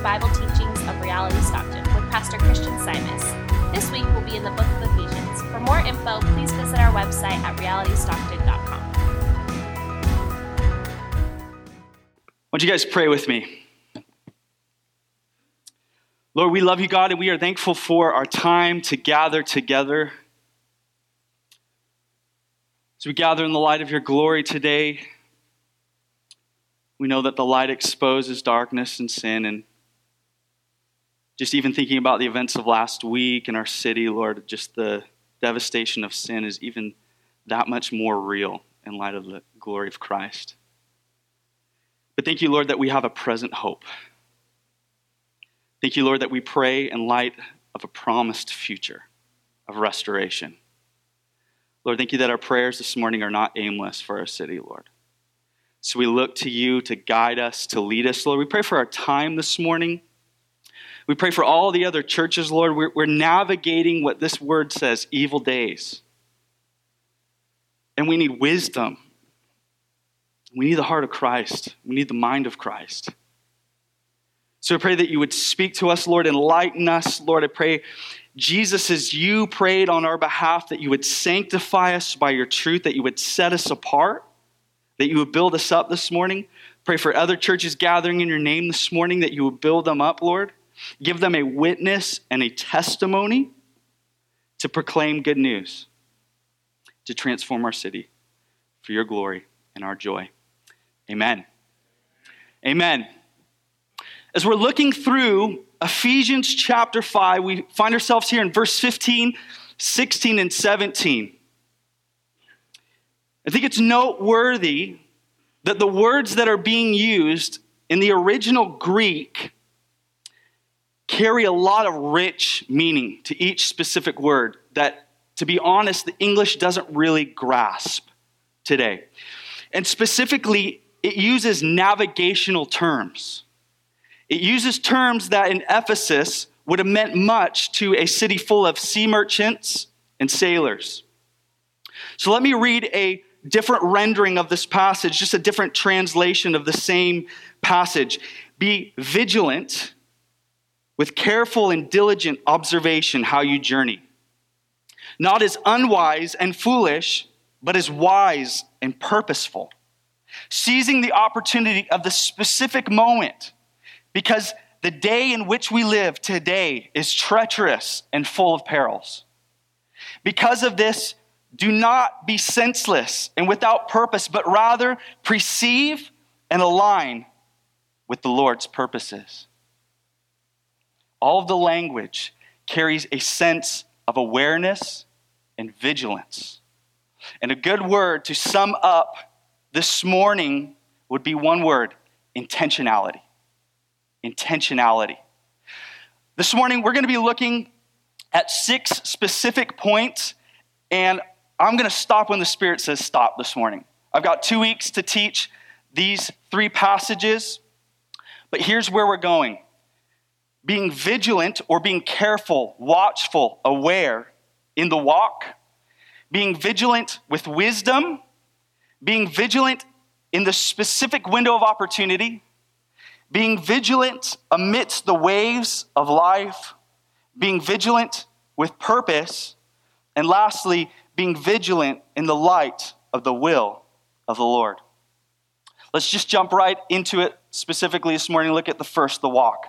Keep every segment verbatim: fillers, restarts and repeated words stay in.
Bible teachings of Reality Stockton with Pastor Christian Simas. This week we'll be in the book of Ephesians. For more info, please visit our website at reality stockton dot com. Why don't you guys pray with me? Lord, we love you, God, and we are thankful for our time to gather together. As we gather in the light of your glory today, we know that the light exposes darkness and sin, and just even thinking about the events of last week in our city, Lord, just the devastation of sin is even that much more real in light of the glory of Christ. But thank you, Lord, that we have a present hope. Thank you, Lord, that we pray in light of a promised future of restoration. Lord, thank you that our prayers this morning are not aimless for our city, Lord. So we look to you to guide us, to lead us, Lord. We pray for our time this morning. We pray for all the other churches, Lord. We're, we're navigating what this word says, evil days. And we need wisdom. We need the heart of Christ. We need the mind of Christ. So I pray that you would speak to us, Lord, enlighten us. Lord, I pray, Jesus, as you prayed on our behalf, that you would sanctify us by your truth, that you would set us apart, that you would build us up this morning. Pray for other churches gathering in your name this morning, that you would build them up, Lord. Give them a witness and a testimony to proclaim good news, to transform our city for your glory and our joy. Amen. Amen. As we're looking through Ephesians chapter five, we find ourselves here in verse fifteen, sixteen, and seventeen. I think it's noteworthy that the words that are being used in the original Greek carry a lot of rich meaning to each specific word that, to be honest, the English doesn't really grasp today. And specifically, it uses navigational terms. It uses terms that in Ephesus would have meant much to a city full of sea merchants and sailors. So let me read a different rendering of this passage, just a different translation of the same passage. Be vigilant with careful and diligent observation how you journey. Not as unwise and foolish, but as wise and purposeful. Seizing the opportunity of the specific moment, because the day in which we live today is treacherous and full of perils. Because of this, do not be senseless and without purpose, but rather perceive and align with the Lord's purposes. All of the language carries a sense of awareness and vigilance. And a good word to sum up this morning would be one word: intentionality. Intentionality. This morning, we're going to be looking at six specific points, and I'm going to stop when the Spirit says stop this morning. I've got two weeks to teach these three passages, but here's where we're going. Being vigilant or being careful, watchful, aware in the walk, being vigilant with wisdom, being vigilant in the specific window of opportunity, being vigilant amidst the waves of life, being vigilant with purpose, and lastly, being vigilant in the light of the will of the Lord. Let's just jump right into it specifically this morning. Look at the first, the walk.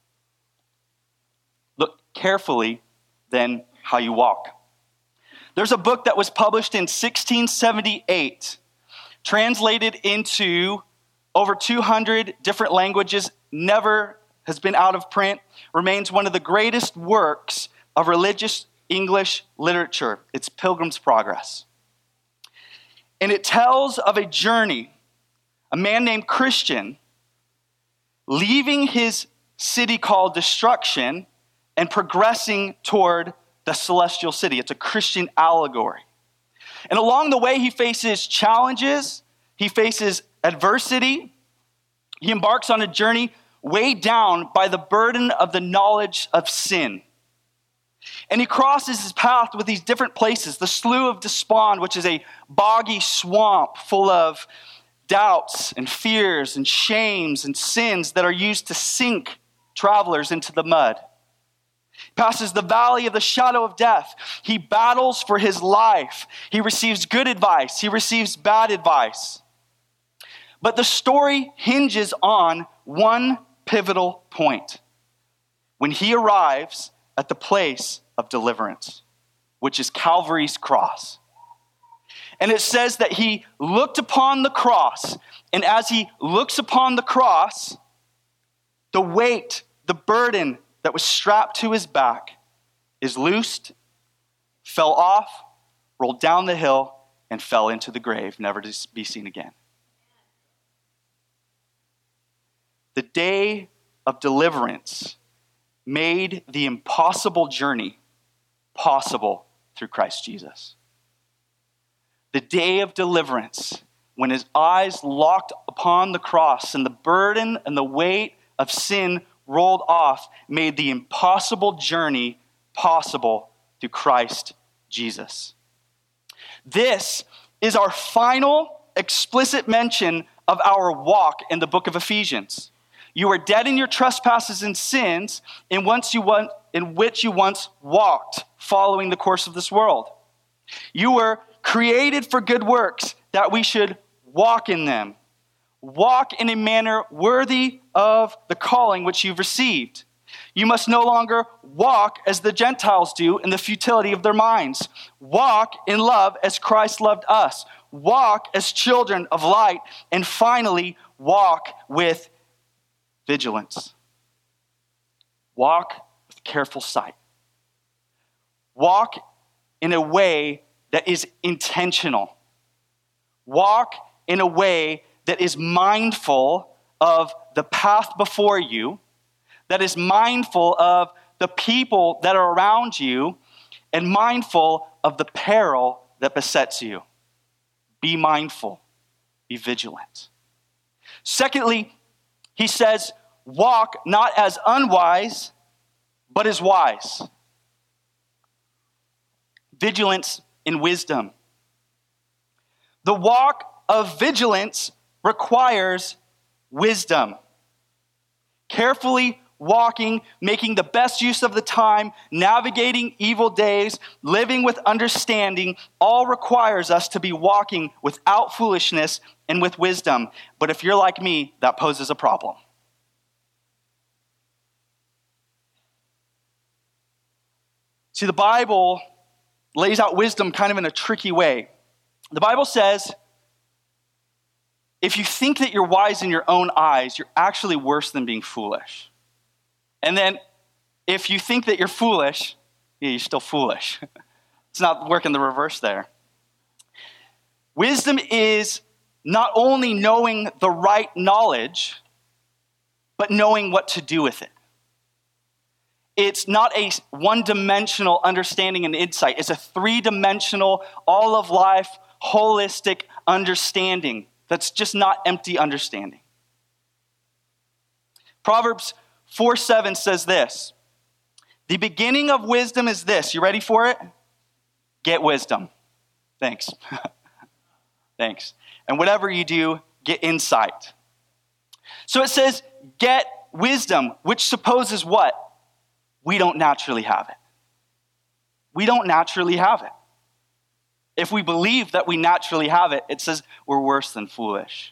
Look carefully then how you walk. There's a book that was published in sixteen seventy-eight, translated into over two hundred different languages, never has been out of print, remains one of the greatest works of religious English literature. It's Pilgrim's Progress. And it tells of a journey, a man named Christian leaving his city called destruction and progressing toward the celestial city. It's a Christian allegory. And along the way, he faces challenges, he faces adversity. He embarks on a journey weighed down by the burden of the knowledge of sin. And he crosses his path with these different places. The Slough of Despond, which is a boggy swamp full of doubts and fears and shames and sins that are used to sink travelers into the mud. He passes the valley of the shadow of death. He battles for his life. He receives good advice. He receives bad advice. But the story hinges on one pivotal point. When he arrives at the place of deliverance, which is Calvary's cross. And it says that he looked upon the cross, and as he looks upon the cross, the weight, the burden that was strapped to his back is loosed, fell off, rolled down the hill, and fell into the grave, never to be seen again. The day of deliverance made the impossible journey possible through Christ Jesus. The day of deliverance, when his eyes locked upon the cross and the burden and the weight of sin rolled off, made the impossible journey possible through Christ Jesus. This is our final explicit mention of our walk in the book of Ephesians. You are dead in your trespasses and sins in, once you want, in which you once walked, following the course of this world. You were created for good works, that we should walk in them. Walk in a manner worthy of the calling which you've received. You must no longer walk as the Gentiles do in the futility of their minds. Walk in love as Christ loved us. Walk as children of light. And finally, walk with vigilance. Walk with careful sight. Walk in a way that is intentional. Walk in a way that is mindful of the path before you, that is mindful of the people that are around you, and mindful of the peril that besets you. Be mindful. Be vigilant. Secondly, he says, walk not as unwise, but as wise. Vigilance in wisdom. The walk of vigilance requires wisdom. Carefully walking, making the best use of the time, navigating evil days, living with understanding, all requires us to be walking without foolishness and with wisdom. But if you're like me, that poses a problem. See, the Bible lays out wisdom kind of in a tricky way. The Bible says, if you think that you're wise in your own eyes, you're actually worse than being foolish. And then if you think that you're foolish, yeah, you're still foolish. It's not working the reverse there. Wisdom is not only knowing the right knowledge, but knowing what to do with it. It's not a one-dimensional understanding and insight. It's a three-dimensional, all of life, holistic understanding that's just not empty understanding. Proverbs four seven says this, the beginning of wisdom is this. You ready for it? Get wisdom. Thanks. Thanks. And whatever you do, get insight. So it says, get wisdom, which supposes what? We don't naturally have it. We don't naturally have it. If we believe that we naturally have it, it says we're worse than foolish.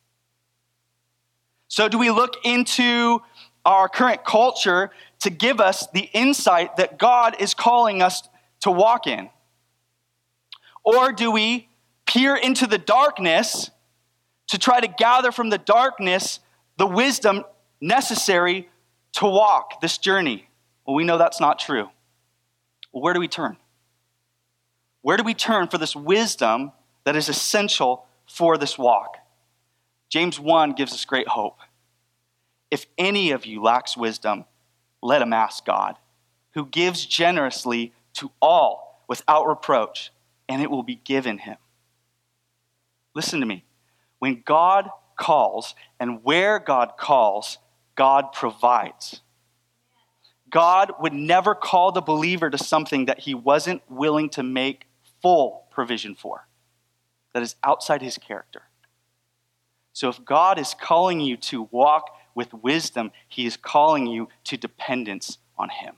So do we look into our current culture to give us the insight that God is calling us to walk in? Or do we peer into the darkness to try to gather from the darkness the wisdom necessary to walk this journey? Well, we know that's not true. Well, where do we turn? Where do we turn for this wisdom that is essential for this walk? James one gives us great hope. If any of you lacks wisdom, let him ask God, who gives generously to all without reproach, and it will be given him. Listen to me. When God calls and where God calls, God provides. God would never call the believer to something that he wasn't willing to make full provision for, that is outside his character. So if God is calling you to walk with wisdom, he is calling you to dependence on him,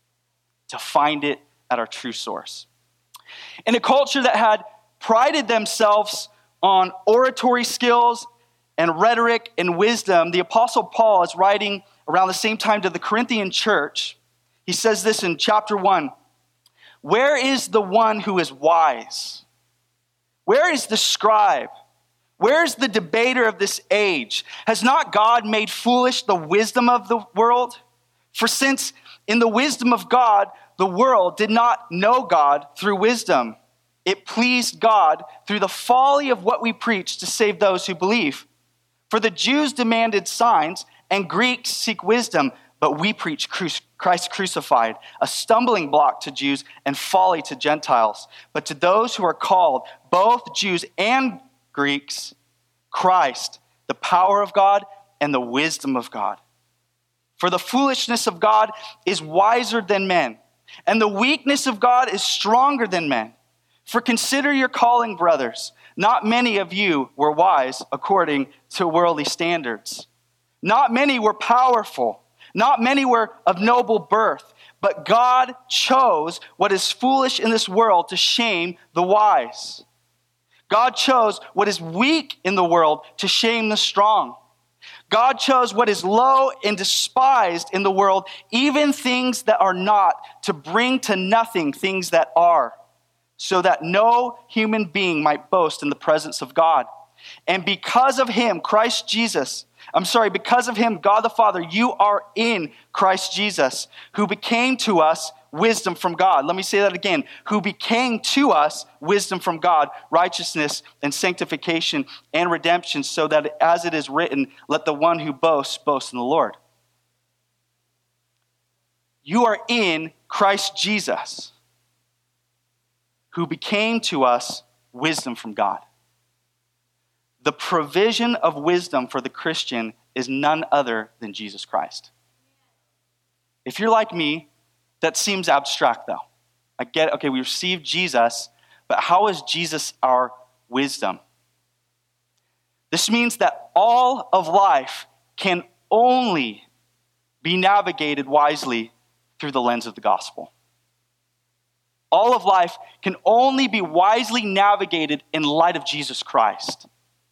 to find it at our true source. In a culture that had prided themselves on oratory skills and rhetoric and wisdom, the Apostle Paul is writing around the same time to the Corinthian church. He says this in chapter one, "Where is the one who is wise? Where is the scribe? Where is the debater of this age? Has not God made foolish the wisdom of the world? For since in the wisdom of God, the world did not know God through wisdom, it pleased God through the folly of what we preach to save those who believe. For the Jews demanded signs, and Greeks seek wisdom, but we preach Christ crucified, a stumbling block to Jews and folly to Gentiles. But to those who are called, both Jews and Greeks, Christ, the power of God and the wisdom of God. For the foolishness of God is wiser than men, and the weakness of God is stronger than men. For consider your calling, brothers. Not many of you were wise according to worldly standards. Not many were powerful. Not many were of noble birth. But God chose what is foolish in this world to shame the wise. God chose what is weak in the world to shame the strong. God chose what is low and despised in the world, even things that are not, to bring to nothing things that are, so that no human being might boast in the presence of God. And because of him, Christ Jesus, I'm sorry, because of him, God the Father, you are in Christ Jesus, who became to us wisdom from God. Let me say that again. Who became to us wisdom from God, righteousness and sanctification and redemption, so that as it is written, let the one who boasts boast in the Lord. You are in Christ Jesus, who became to us wisdom from God. The provision of wisdom for the Christian is none other than Jesus Christ. If you're like me, that seems abstract though. I get, okay, we received Jesus, but how is Jesus our wisdom? This means that all of life can only be navigated wisely through the lens of the gospel. All of life can only be wisely navigated in light of Jesus Christ.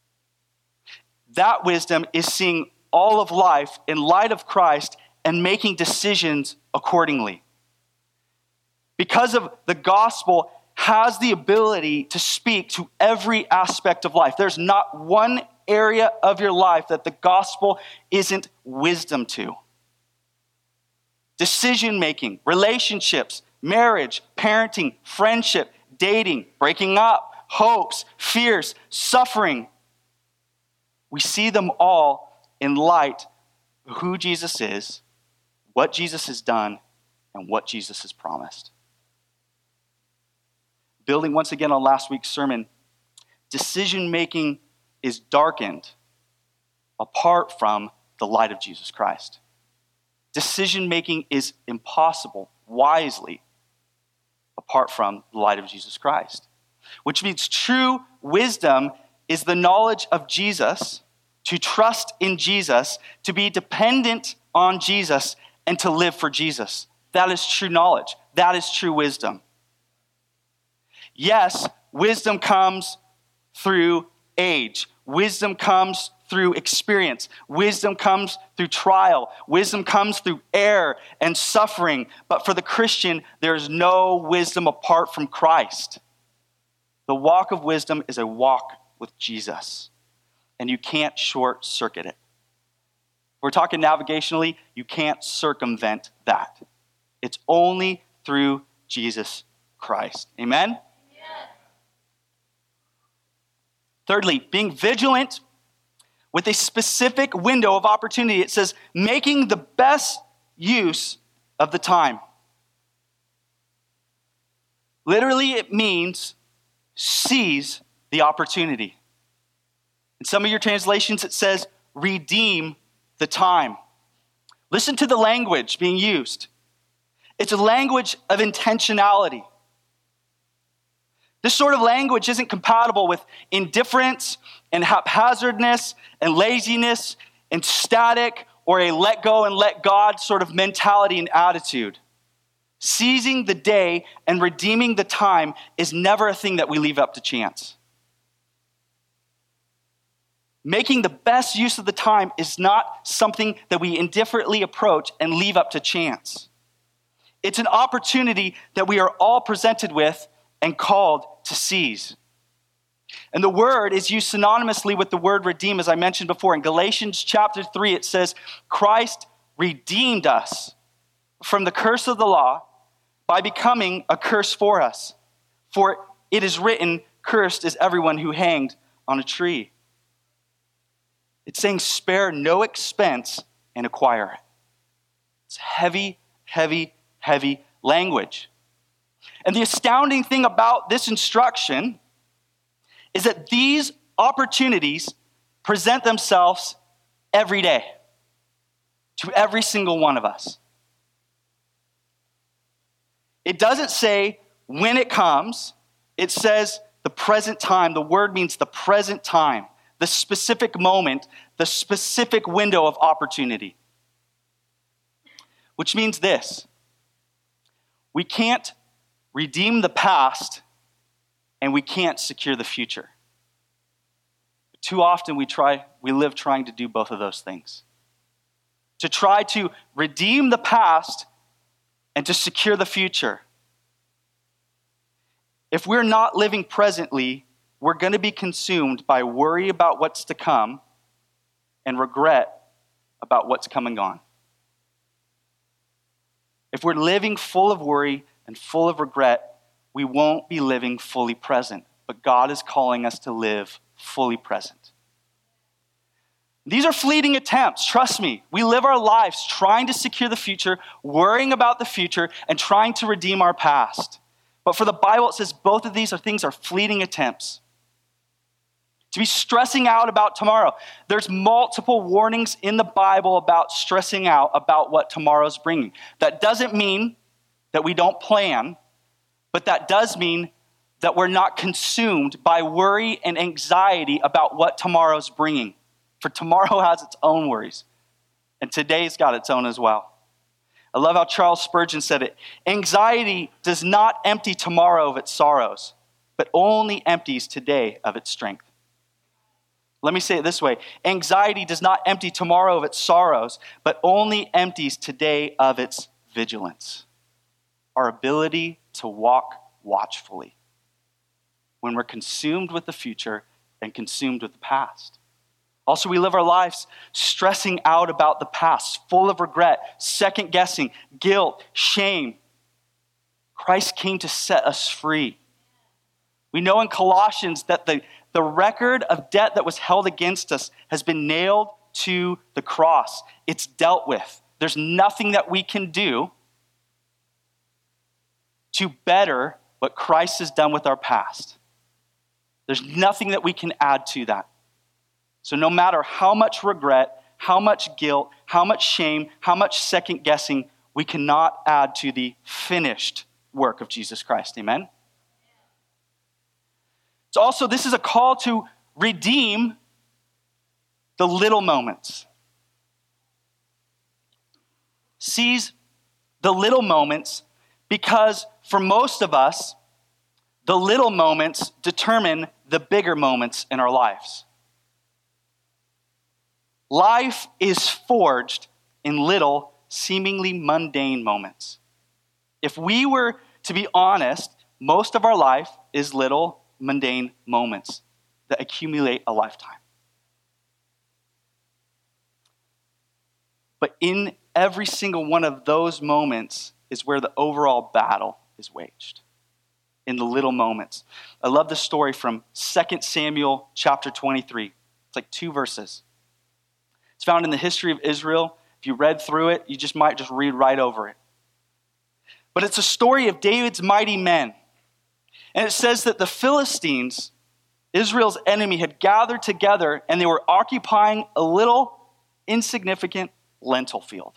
That wisdom is seeing all of life in light of Christ and making decisions accordingly. Because of the gospel has the ability to speak to every aspect of life. There's not one area of your life that the gospel isn't wisdom to. Decision-making, relationships, marriage, parenting, friendship, dating, breaking up, hopes, fears, suffering. We see them all in light of who Jesus is, what Jesus has done, and what Jesus has promised. Building once again on last week's sermon, decision-making is darkened apart from the light of Jesus Christ. Decision-making is impossible wisely apart from the light of Jesus Christ. Which means true wisdom is the knowledge of Jesus, to trust in Jesus, to be dependent on Jesus, and to live for Jesus. That is true knowledge. That is true wisdom. Yes, wisdom comes through age. Wisdom comes through experience. Wisdom comes through trial. Wisdom comes through error and suffering. But for the Christian, there is no wisdom apart from Christ. The walk of wisdom is a walk with Jesus, and you can't short circuit it. If we're talking navigationally, you can't circumvent that. It's only through Jesus Christ. Amen? Thirdly, being vigilant with a specific window of opportunity. It says, making the best use of the time. Literally, it means seize the opportunity. In some of your translations, it says, redeem the time. Listen to the language being used. It's a language of intentionality. This sort of language isn't compatible with indifference and haphazardness and laziness and static or a let go and let God sort of mentality and attitude. Seizing the day and redeeming the time is never a thing that we leave up to chance. Making the best use of the time is not something that we indifferently approach and leave up to chance. It's an opportunity that we are all presented with and called to seize. And the word is used synonymously with the word redeem, as I mentioned before. In Galatians chapter three, it says, Christ redeemed us from the curse of the law by becoming a curse for us. For it is written, cursed is everyone who hanged on a tree. It's saying spare no expense and acquire it. It's heavy, heavy, heavy language. And the astounding thing about this instruction is that these opportunities present themselves every day to every single one of us. It doesn't say when it comes. It says the present time. The word means the present time, the specific moment, the specific window of opportunity. Which means this: we can't redeem the past and we can't secure the future. Too often we try, we live trying to do both of those things. To try to redeem the past and to secure the future. If we're not living presently, we're going to be consumed by worry about what's to come and regret about what's come and gone. If we're living full of worry and full of regret, we won't be living fully present. But God is calling us to live fully present. These are fleeting attempts, trust me. We live our lives trying to secure the future, worrying about the future, and trying to redeem our past. But for the Bible, it says both of these are things are fleeting attempts. To be stressing out about tomorrow. There's multiple warnings in the Bible about stressing out about what tomorrow's bringing. That doesn't mean that we don't plan, but that does mean that we're not consumed by worry and anxiety about what tomorrow's bringing. For tomorrow has its own worries, and today's got its own as well. I love how Charles Spurgeon said it. Anxiety does not empty tomorrow of its sorrows, but only empties today of its strength. Let me say it this way. Anxiety does not empty tomorrow of its sorrows, but only empties today of its vigilance. Our ability to walk watchfully when we're consumed with the future and consumed with the past. Also, we live our lives stressing out about the past, full of regret, second guessing, guilt, shame. Christ came to set us free. We know in Colossians that the, the record of debt that was held against us has been nailed to the cross. It's dealt with. There's nothing that we can do to better what Christ has done with our past. There's nothing that we can add to that. So no matter how much regret, how much guilt, how much shame, how much second guessing, we cannot add to the finished work of Jesus Christ. Amen? So also, this is a call to redeem the little moments. Seize the little moments, because for most of us, the little moments determine the bigger moments in our lives. Life is forged in little, seemingly mundane moments. If we were to be honest, most of our life is little, mundane moments that accumulate a lifetime. But in every single one of those moments is where the overall battle is waged. In the little moments. I love the story from Second Samuel chapter twenty-three. It's like two verses. It's found in the history of Israel. If you read through it, you just might just read right over it. But it's a story of David's mighty men. And it says that the Philistines, Israel's enemy, had gathered together and they were occupying a little insignificant lentil field.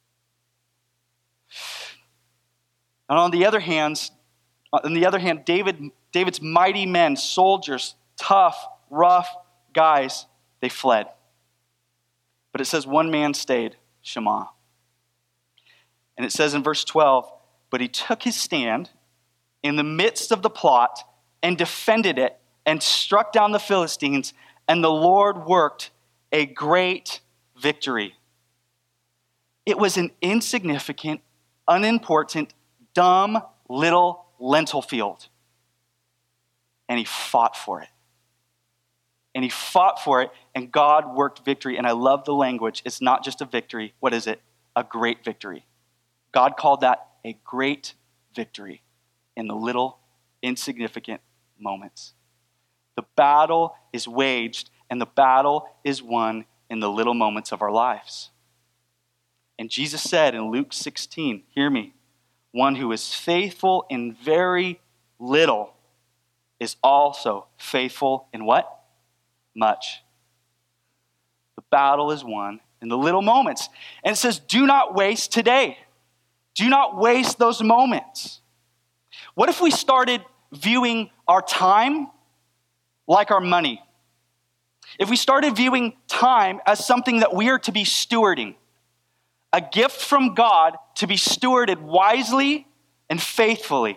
And on the other hand, on the other hand, David, David's mighty men, soldiers, tough, rough guys, they fled. But it says one man stayed, Shammah. And it says in verse twelve, but he took his stand in the midst of the plot and defended it and struck down the Philistines, and the Lord worked a great victory. It was an insignificant, unimportant, dumb little lentil field. And he fought for it. And he fought for it, and God worked victory. And I love the language. It's not just a victory. What is it? A great victory. God called that a great victory in the little, insignificant moments. The battle is waged, and the battle is won in the little moments of our lives. And Jesus said in Luke sixteen, hear me, one who is faithful in very little is also faithful in what? Much. The battle is won in the little moments. And it says, do not waste today. Do not waste those moments. What if we started viewing our time like our money? If we started viewing time as something that we are to be stewarding, a gift from God to be stewarded wisely and faithfully.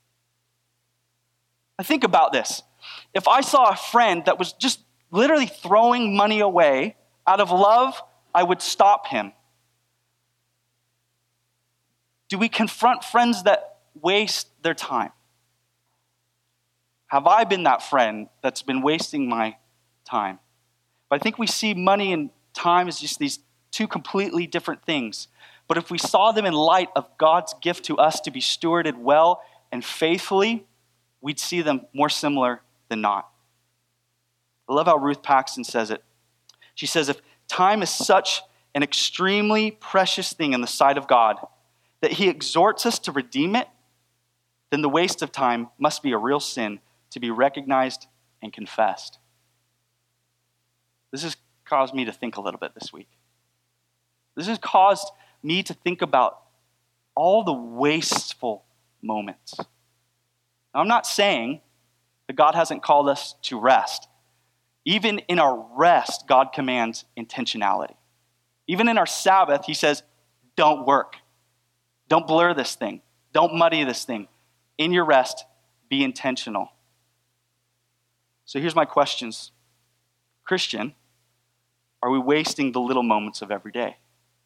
I think about this. If I saw a friend that was just literally throwing money away out of love, I would stop him. Do we confront friends that waste their time? Have I been that friend that's been wasting my time? But I think we see money and time as just these two completely different things. But if we saw them in light of God's gift to us to be stewarded well and faithfully, we'd see them more similar than not. I love how Ruth Paxton says it. She says, if time is such an extremely precious thing in the sight of God that he exhorts us to redeem it, then the waste of time must be a real sin to be recognized and confessed. This has caused me to think a little bit this week. This has caused me to think about all the wasteful moments. Now, I'm not saying that God hasn't called us to rest. Even in our rest, God commands intentionality. Even in our Sabbath, he says, don't work. Don't blur this thing. Don't muddy this thing. In your rest, be intentional. So here's my questions. Christian, are we wasting the little moments of every day?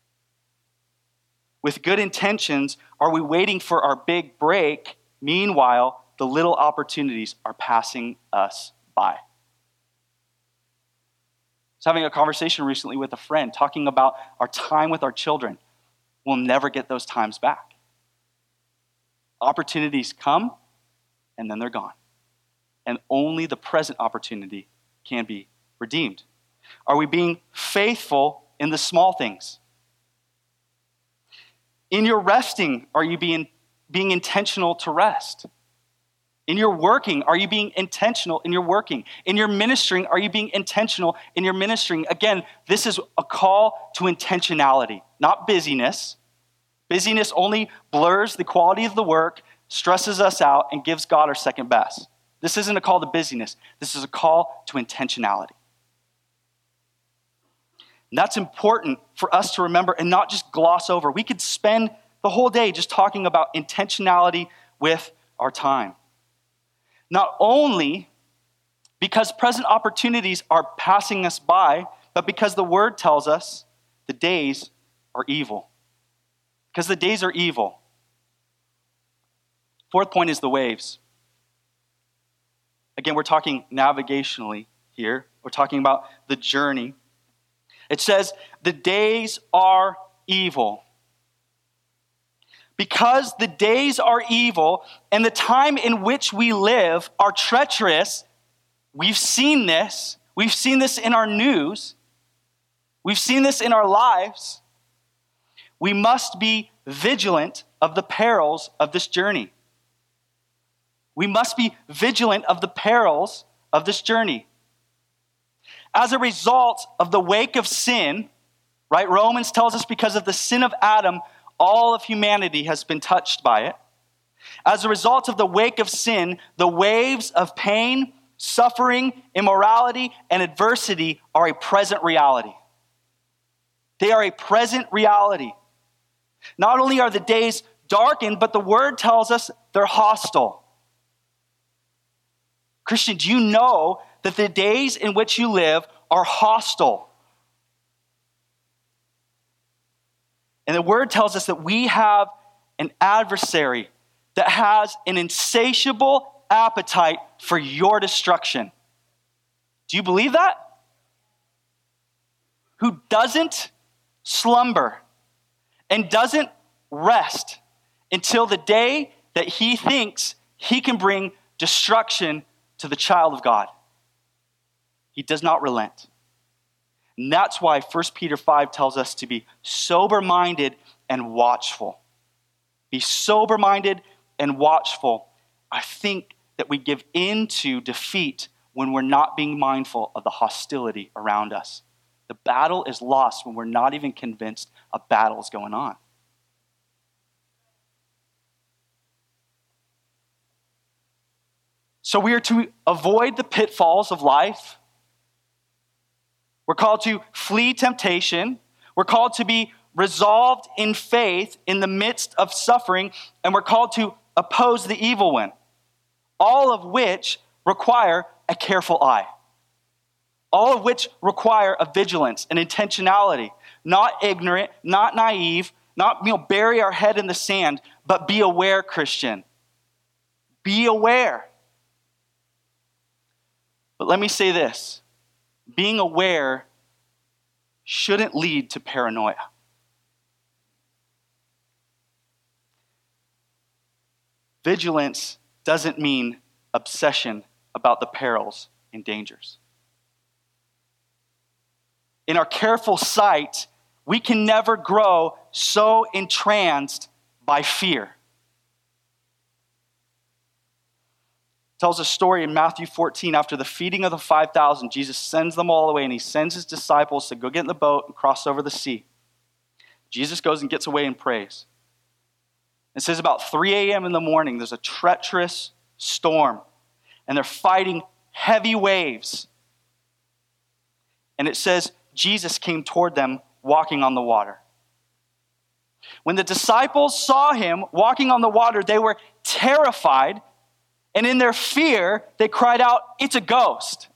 With good intentions, are we waiting for our big break? Meanwhile, the little opportunities are passing us by. I was having a conversation recently with a friend talking about our time with our children. We'll never get those times back. Opportunities come, and then they're gone. And only the present opportunity can be redeemed. Are we being faithful in the small things? In your resting, are you being, being intentional to rest? In your working, are you being intentional in your working? In your ministering, are you being intentional in your ministering? Again, this is a call to intentionality, not busyness. Busyness only blurs the quality of the work, stresses us out, and gives God our second best. This isn't a call to busyness. This is a call to intentionality. And that's important for us to remember and not just gloss over. We could spend the whole day just talking about intentionality with our time. Not only because present opportunities are passing us by, but because the word tells us the days are evil. Because the days are evil. Fourth point is the waves. Again, we're talking navigationally here. We're talking about the journey. It says, the days are evil. Because the days are evil and the time in which we live are treacherous, we've seen this. We've seen this in our news. We've seen this in our lives. We must be vigilant of the perils of this journey. We must be vigilant of the perils of this journey. As a result of the wake of sin, right? Romans tells us because of the sin of Adam, all of humanity has been touched by it. As a result of the wake of sin, the waves of pain, suffering, immorality, and adversity are a present reality. They are a present reality. Not only are the days darkened, but the word tells us they're hostile. Christian, do you know that the days in which you live are hostile? And the word tells us that we have an adversary that has an insatiable appetite for your destruction. Do you believe that? Who doesn't slumber and doesn't rest until the day that he thinks he can bring destruction to the child of God. He does not relent. And that's why First Peter five tells us to be sober-minded and watchful. Be sober-minded and watchful. I think that we give in to defeat when we're not being mindful of the hostility around us. The battle is lost when we're not even convinced a battle is going on. So we are to avoid the pitfalls of life. We're called to flee temptation. We're called to be resolved in faith in the midst of suffering. And we're called to oppose the evil one. All of which require a careful eye. All of which require a vigilance and intentionality. Not ignorant, not naive, not you know, bury our head in the sand, but be aware, Christian. Be aware. But let me say this. Being aware shouldn't lead to paranoia. Vigilance doesn't mean obsession about the perils and dangers. In our careful sight, we can never grow so entranced by fear. Tells a story in Matthew fourteen, after the feeding of the five thousand, Jesus sends them all away, and he sends his disciples to go get in the boat and cross over the sea. Jesus goes and gets away and prays. It says about three a.m. in the morning, there's a treacherous storm, and they're fighting heavy waves. And it says Jesus came toward them walking on the water. When the disciples saw him walking on the water, they were terrified. And in their fear, they cried out, "It's a ghost."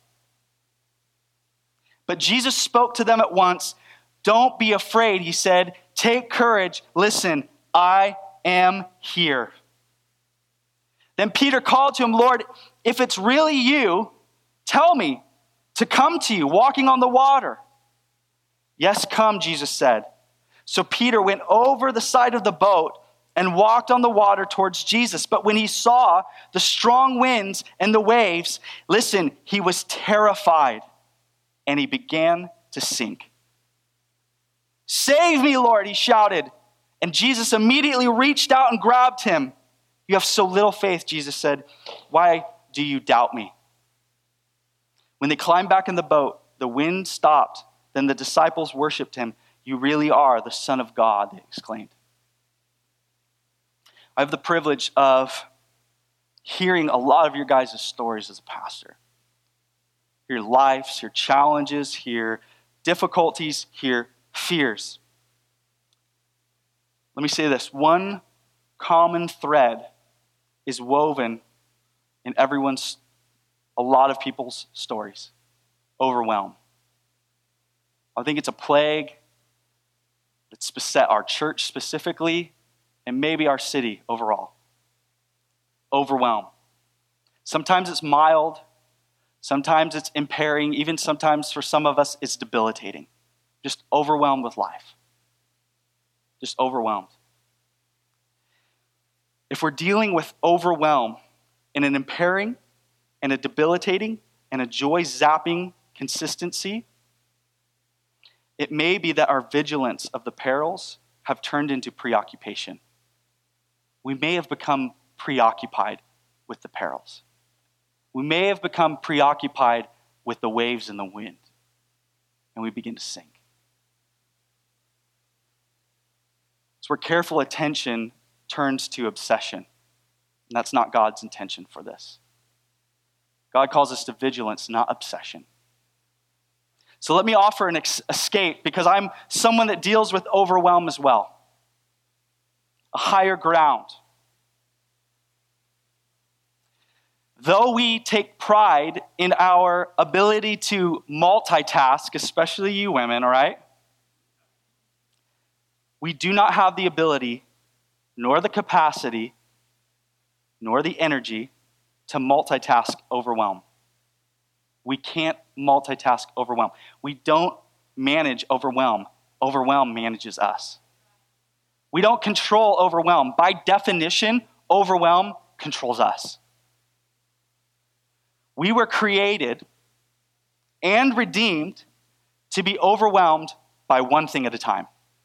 But Jesus spoke to them at once. "Don't be afraid," he said. "Take courage. Listen, I am here." Then Peter called to him, "Lord, if it's really you, tell me to come to you walking on the water." "Yes, come," Jesus said. So Peter went over the side of the boat and walked on the water towards Jesus. But when he saw the strong winds and the waves, listen, he was terrified and he began to sink. "Save me, Lord," he shouted. And Jesus immediately reached out and grabbed him. "You have so little faith," Jesus said. "Why do you doubt me?" When they climbed back in the boat, the wind stopped. Then the disciples worshiped him. "You really are the Son of God," they exclaimed. I have the privilege of hearing a lot of your guys' stories as a pastor. Hear lives, hear challenges, hear difficulties, hear fears. Let me say this. One common thread is woven in everyone's, a lot of people's stories. Overwhelm. I think it's a plague that's beset our church specifically, and maybe our city overall. Overwhelm. Sometimes it's mild. Sometimes it's impairing. Even sometimes for some of us, it's debilitating. Just overwhelmed with life. Just overwhelmed. If we're dealing with overwhelm in an impairing and a debilitating and a joy-zapping consistency, it may be that our vigilance of the perils have turned into preoccupation. We may have become preoccupied with the perils. We may have become preoccupied with the waves and the wind, and we begin to sink. It's where careful attention turns to obsession, and that's not God's intention for this. God calls us to vigilance, not obsession. So let me offer an ex- escape because I'm someone that deals with overwhelm as well. A higher ground. Though we take pride in our ability to multitask, especially you women, all right? We do not have the ability, nor the capacity, nor the energy to multitask overwhelm. We can't multitask overwhelm. We don't manage overwhelm. Overwhelm manages us. We don't control overwhelm. By definition, overwhelm controls us. We were created and redeemed to be overwhelmed by one thing at a time.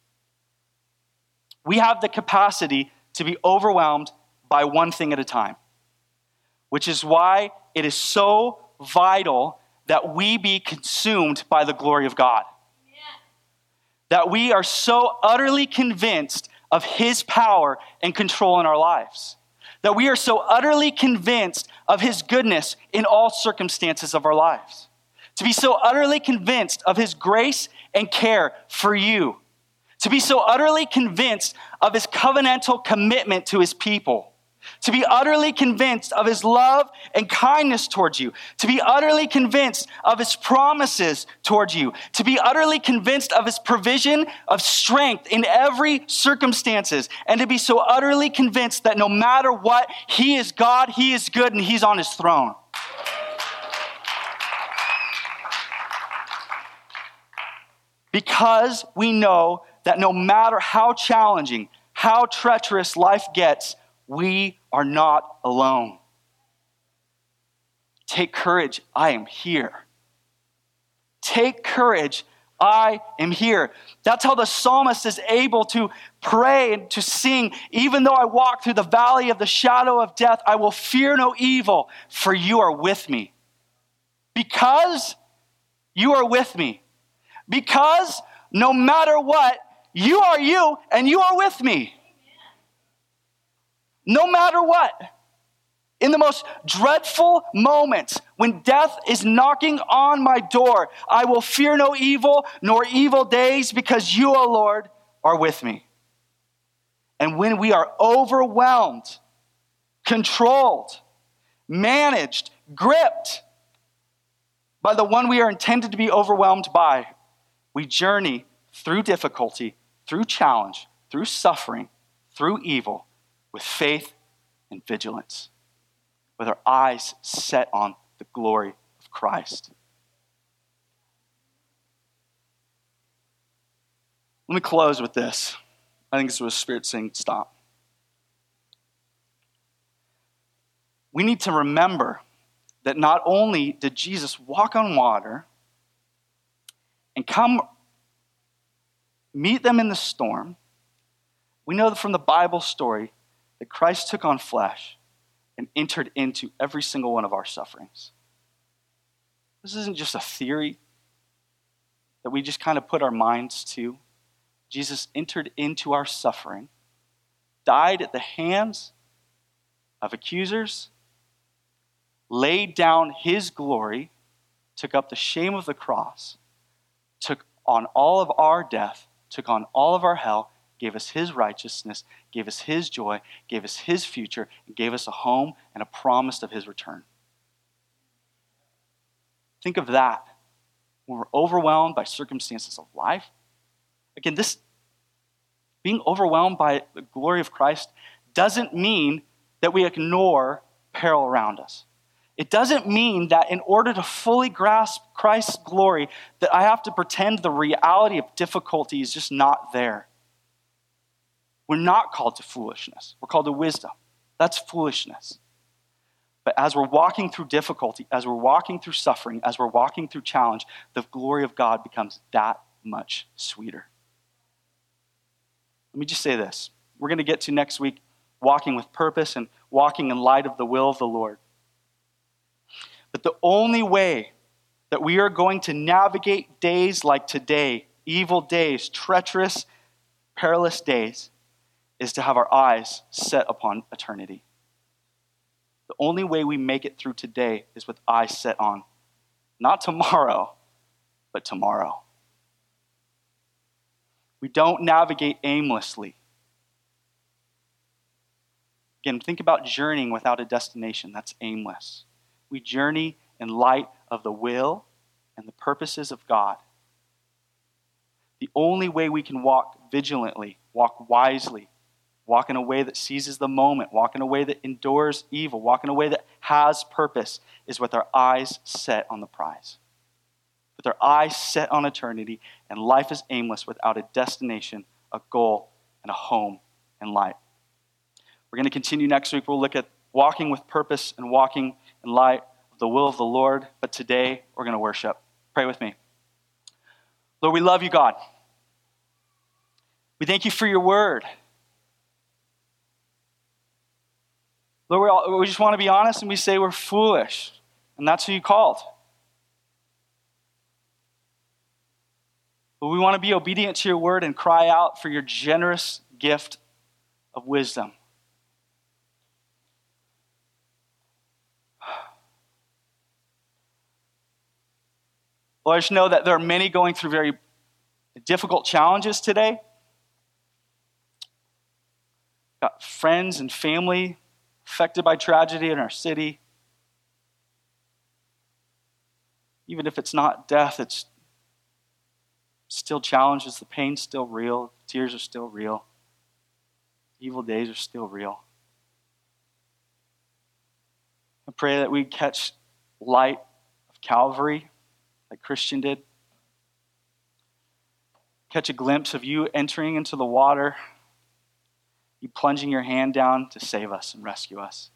We have the capacity to be overwhelmed by one thing at a time, which is why it is so vital that we be consumed by the glory of God. Yeah. That we are so utterly convinced of his power and control in our lives. That we are so utterly convinced of his goodness in all circumstances of our lives. To be so utterly convinced of his grace and care for you. To be so utterly convinced of his covenantal commitment to his people. To be utterly convinced of his love and kindness towards you. To be utterly convinced of his promises towards you. To be utterly convinced of his provision of strength in every circumstances. And to be so utterly convinced that no matter what, he is God, he is good, and he's on his throne. Because we know that no matter how challenging, how treacherous life gets, we are not alone. Take courage, I am here. Take courage, I am here. That's how the psalmist is able to pray and to sing. Even though I walk through the valley of the shadow of death, I will fear no evil, for you are with me. Because you are with me. Because no matter what, you are you and you are with me. No matter what, in the most dreadful moments, when death is knocking on my door, I will fear no evil, nor evil days, because you, O Lord, are with me. And when we are overwhelmed, controlled, managed, gripped by the one we are intended to be overwhelmed by, we journey through difficulty, through challenge, through suffering, through evil, with faith and vigilance, with our eyes set on the glory of Christ. Let me close with this. I think this was Spirit saying, stop. We need to remember that not only did Jesus walk on water and come meet them in the storm, we know that from the Bible story that Christ took on flesh and entered into every single one of our sufferings. This isn't just a theory that we just kind of put our minds to. Jesus entered into our suffering, died at the hands of accusers, laid down his glory, took up the shame of the cross, took on all of our death, took on all of our hell, gave us his righteousness, gave us his joy, gave us his future, and gave us a home and a promise of his return. Think of that when we're overwhelmed by circumstances of life. Again, this being overwhelmed by the glory of Christ doesn't mean that we ignore peril around us. It doesn't mean that in order to fully grasp Christ's glory, that I have to pretend the reality of difficulty is just not there. We're not called to foolishness. We're called to wisdom. That's foolishness. But as we're walking through difficulty, as we're walking through suffering, as we're walking through challenge, the glory of God becomes that much sweeter. Let me just say this. We're going to get to next week walking with purpose and walking in light of the will of the Lord. But the only way that we are going to navigate days like today, evil days, treacherous, perilous days, is to have our eyes set upon eternity. The only way we make it through today is with eyes set on, not tomorrow, but tomorrow. We don't navigate aimlessly. Again, think about journeying without a destination. That's aimless. We journey in light of the will and the purposes of God. The only way we can walk vigilantly, walk wisely, walk in a way that seizes the moment, walk in a way that endures evil, walk in a way that has purpose, is with our eyes set on the prize. With our eyes set on eternity, and life is aimless without a destination, a goal, and a home in light. We're going to continue next week. We'll look at walking with purpose and walking in light of the will of the Lord. But today, we're going to worship. Pray with me. Lord, we love you, God. We thank you for your word. Lord, we, all, we just want to be honest and we say we're foolish. And that's who you called. But we want to be obedient to your word and cry out for your generous gift of wisdom. Lord, I just know that there are many going through very difficult challenges today. Got friends and family affected by tragedy in our city. Even if it's not death, it's still challenges. The pain's still real. The tears are still real. Evil days are still real. I pray that we catch light of Calvary like Christian did. Catch a glimpse of you entering into the water, you plunging your hand down to save us and rescue us.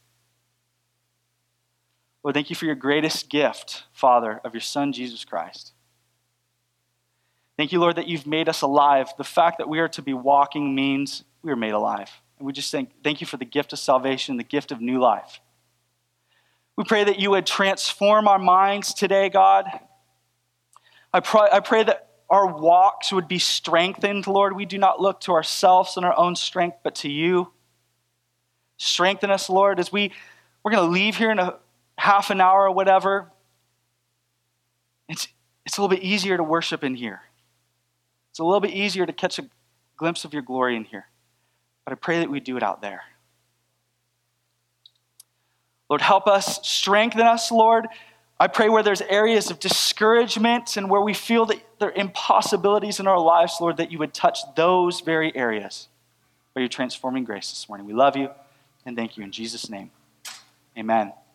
Lord, thank you for your greatest gift, Father, of your Son, Jesus Christ. Thank you, Lord, that you've made us alive. The fact that we are to be walking means we are made alive. And we just thank, thank you for the gift of salvation, the gift of new life. We pray that you would transform our minds today, God. I pray, I pray that our walks would be strengthened, Lord. We do not look to ourselves and our own strength, but to you. Strengthen us, Lord, as we, we're going to leave here in a half an hour or whatever. It's, it's a little bit easier to worship in here. It's a little bit easier to catch a glimpse of your glory in here. But I pray that we do it out there. Lord, help us, strengthen us, Lord. I pray where there's areas of discouragement and where we feel that there are impossibilities in our lives, Lord, that you would touch those very areas by your transforming grace this morning. We love you and thank you in Jesus' name. Amen.